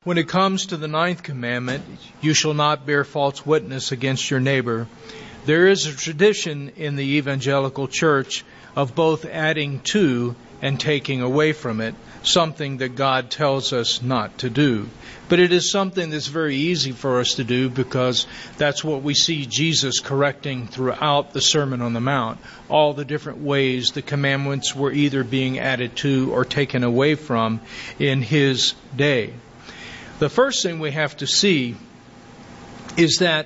When it comes to the ninth commandment, you shall not bear false witness against your neighbor, there is a tradition in the evangelical church of both adding to and taking away from it, something that God tells us not to do. But it is something that's very easy for us to do because that's what we see Jesus correcting throughout the Sermon on the Mount. All the different ways the commandments were either being added to or taken away from in His day. The first thing we have to see is that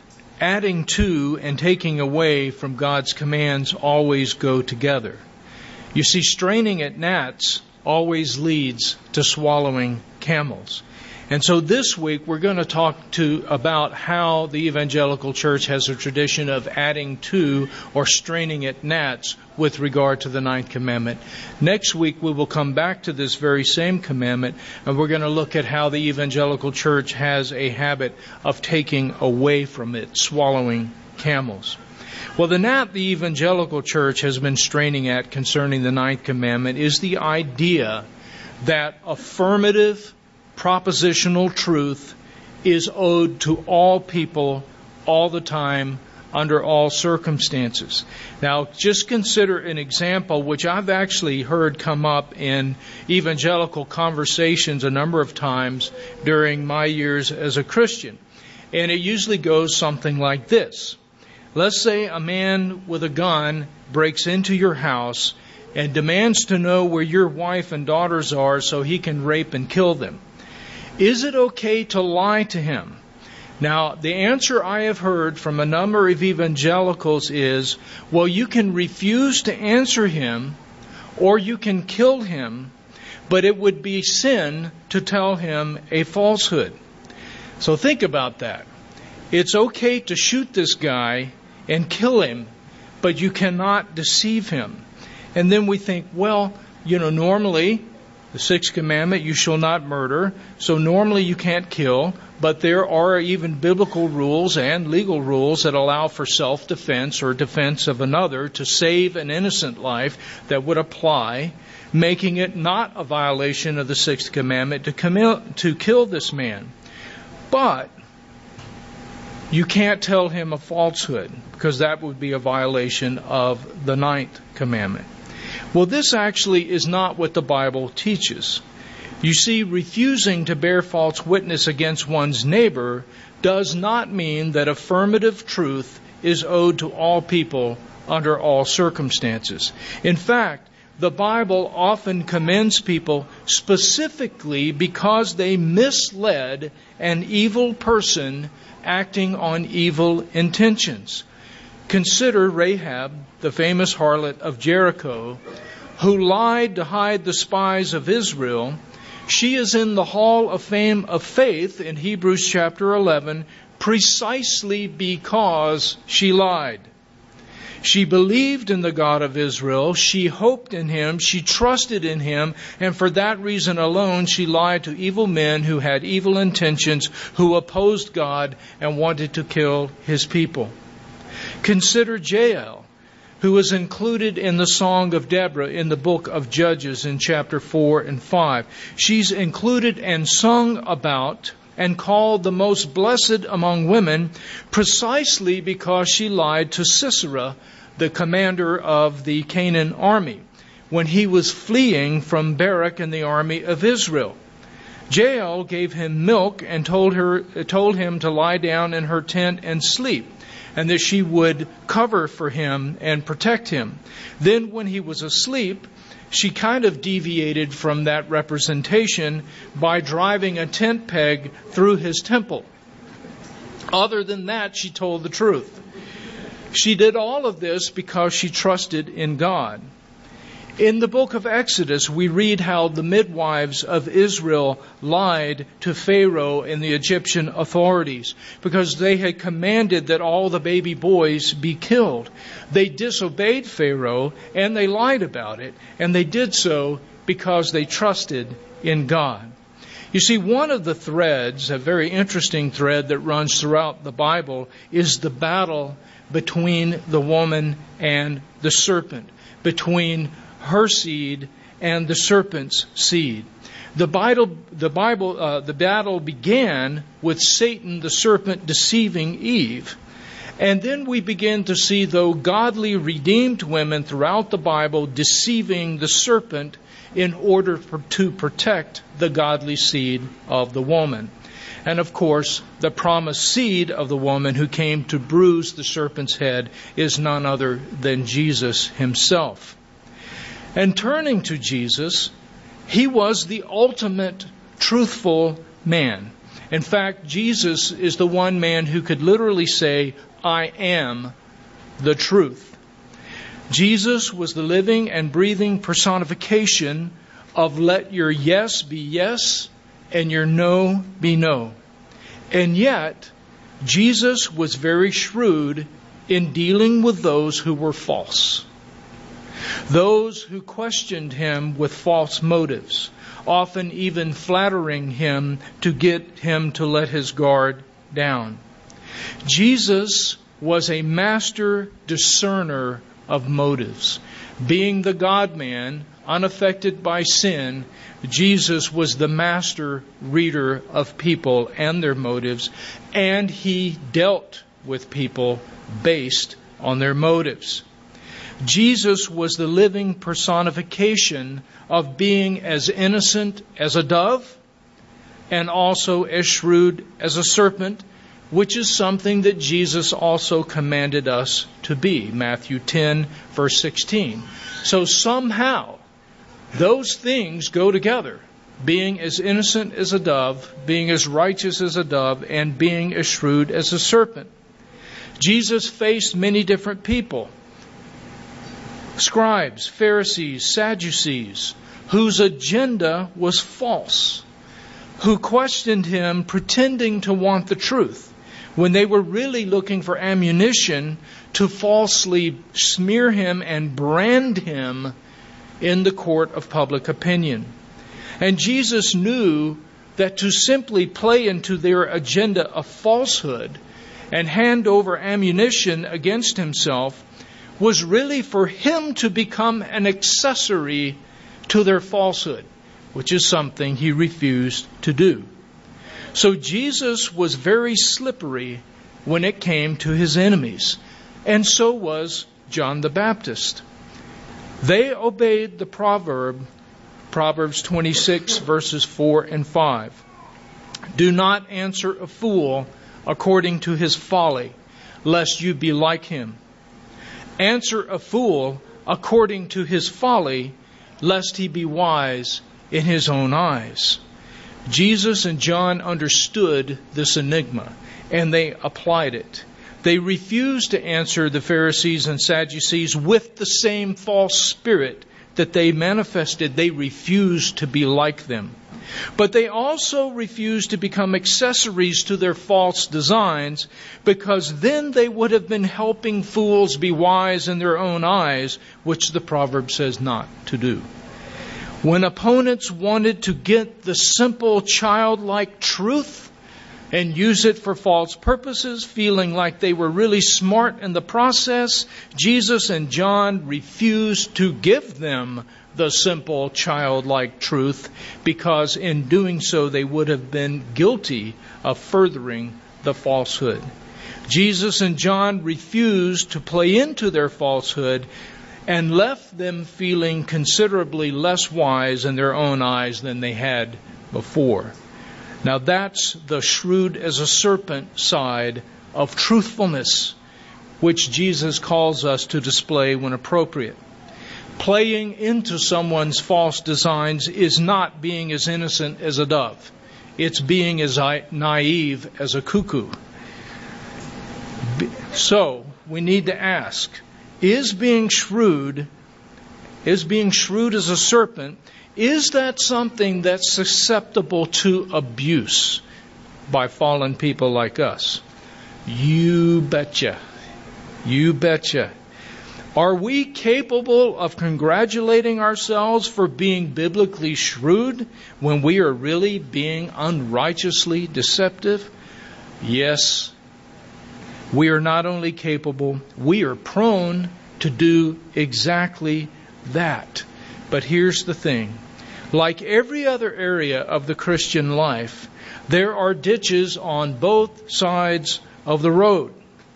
adding to and taking away from God's commands always go together. You see, straining at gnats always leads to swallowing camels. And so this week we're going to talk about how the evangelical church has a tradition of adding to or straining at gnats with regard to the ninth commandment. Next week we will come back to this very same commandment, and we're going to look at how the evangelical church has a habit of taking away from it, swallowing camels. Well, the gnat the evangelical church has been straining at concerning the ninth commandment is the idea that affirmative propositional truth is owed to all people all the time under all circumstances. Now, just consider an example which I've actually heard come up in evangelical conversations a number of times during my years as a Christian. And it usually goes something like this. Let's say a man with a gun breaks into your house and demands to know where your wife and daughters are so he can rape and kill them. Is it okay to lie to him? Now, the answer I have heard from a number of evangelicals is, well, you can refuse to answer him or you can kill him, but it would be sin to tell him a falsehood. So think about that. It's okay to shoot this guy and kill him, but you cannot deceive him. And then we think, well, normally the sixth commandment, you shall not murder. So normally you can't kill, but there are even biblical rules and legal rules that allow for self-defense or defense of another to save an innocent life that would apply, making it not a violation of the sixth commandment to kill this man. But you can't tell him a falsehood because that would be a violation of the ninth commandment. Well, this actually is not what the Bible teaches. You see, refusing to bear false witness against one's neighbor does not mean that affirmative truth is owed to all people under all circumstances. In fact, the Bible often commends people specifically because they misled an evil person acting on evil intentions. Consider Rahab, the famous harlot of Jericho, who lied to hide the spies of Israel. She is in the hall of fame of faith in Hebrews chapter 11 precisely because she lied. She believed in the God of Israel, she hoped in Him, she trusted in Him, and for that reason alone she lied to evil men who had evil intentions, who opposed God and wanted to kill His people. Consider Jael, who is included in the Song of Deborah in the book of Judges in chapter 4 and 5. She's included and sung about and called the most blessed among women precisely because she lied to Sisera, the commander of the Canaan army, when he was fleeing from Barak and the army of Israel. Jael gave him milk and told him to lie down in her tent and sleep, and that she would cover for him and protect him. Then when he was asleep, she kind of deviated from that representation by driving a tent peg through his temple. Other than that, she told the truth. She did all of this because she trusted in God. In the book of Exodus, we read how the midwives of Israel lied to Pharaoh and the Egyptian authorities because they had commanded that all the baby boys be killed. They disobeyed Pharaoh and they lied about it, and they did so because they trusted in God. You see, one of the threads, a very interesting thread that runs throughout the Bible, is the battle between the woman and the serpent, between her seed and the serpent's seed. The battle began with Satan, the serpent, deceiving Eve. And then we begin to see, though, godly, redeemed women throughout the Bible deceiving the serpent in order to protect the godly seed of the woman. And of course, the promised seed of the woman who came to bruise the serpent's head is none other than Jesus himself. And turning to Jesus, he was the ultimate truthful man. In fact, Jesus is the one man who could literally say, I am the truth. Jesus was the living and breathing personification of let your yes be yes and your no be no. And yet, Jesus was very shrewd in dealing with those who were false. Those who questioned him with false motives, often even flattering him to get him to let his guard down. Jesus was a master discerner of motives. Being the God-man, unaffected by sin, Jesus was the master reader of people and their motives, and he dealt with people based on their motives. Jesus was the living personification of being as innocent as a dove and also as shrewd as a serpent, which is something that Jesus also commanded us to be. Matthew 10, verse 16. So somehow, those things go together. Being as innocent as a dove, being as righteous as a dove, and being as shrewd as a serpent. Jesus faced many different people. Scribes, Pharisees, Sadducees, whose agenda was false, who questioned him pretending to want the truth, when they were really looking for ammunition to falsely smear him and brand him in the court of public opinion. And Jesus knew that to simply play into their agenda of falsehood and hand over ammunition against himself was really for him to become an accessory to their falsehood, which is something he refused to do. So Jesus was very slippery when it came to his enemies, and so was John the Baptist. They obeyed the Proverbs 26, verses 4 and 5. Do not answer a fool according to his folly, lest you be like him. Answer a fool according to his folly, lest he be wise in his own eyes. Jesus and John understood this enigma, and they applied it. They refused to answer the Pharisees and Sadducees with the same false spirit that they manifested. They refused to be like them. But they also refused to become accessories to their false designs, because then they would have been helping fools be wise in their own eyes, which the proverb says not to do. When opponents wanted to get the simple childlike truth and use it for false purposes, feeling like they were really smart in the process, Jesus and John refused to give them the simple childlike truth, because in doing so they would have been guilty of furthering the falsehood. Jesus and John refused to play into their falsehood and left them feeling considerably less wise in their own eyes than they had before. Now that's the shrewd as a serpent side of truthfulness, which Jesus calls us to display when appropriate. Playing into someone's false designs is not being as innocent as a dove. It's being as naive as a cuckoo. So, we need to ask, is being shrewd as a serpent, is that something that's susceptible to abuse by fallen people like us? You betcha. You betcha. Are we capable of congratulating ourselves for being biblically shrewd when we are really being unrighteously deceptive? Yes. We are not only capable, we are prone to do exactly that. But here's the thing. Like every other area of the Christian life, there are ditches on both sides of the road.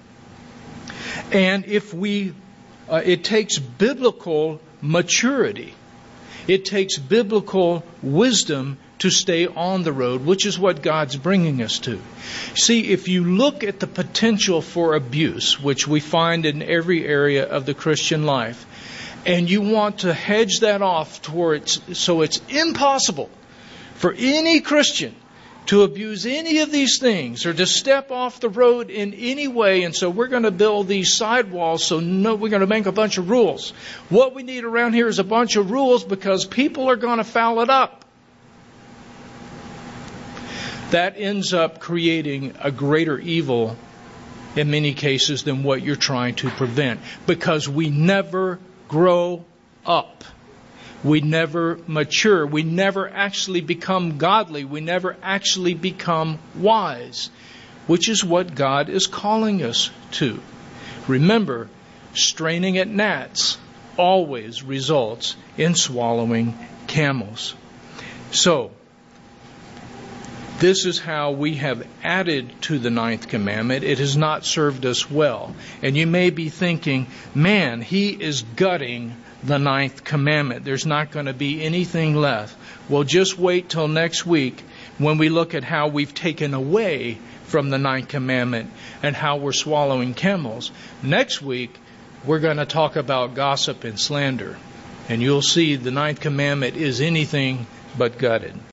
And it takes biblical maturity. It takes biblical wisdom to stay on the road, which is what God's bringing us to. See, if you look at the potential for abuse, which we find in every area of the Christian life, and you want to hedge that off so it's impossible for any Christian to abuse any of these things or to step off the road in any way, and so we're going to build these sidewalls, we're going to make a bunch of rules. What we need around here is a bunch of rules because people are going to foul it up. That ends up creating a greater evil in many cases than what you're trying to prevent, because we never grow up. We never mature. We never actually become godly. We never actually become wise, which is what God is calling us to. Remember, straining at gnats always results in swallowing camels. So, this is how we have added to the 9th commandment. It has not served us well. And you may be thinking, man, he is gutting the 9th commandment. There's not going to be anything left. Well, just wait till next week when we look at how we've taken away from the 9th commandment and how we're swallowing camels. Next week, we're going to talk about gossip and slander. And you'll see the 9th commandment is anything but gutted.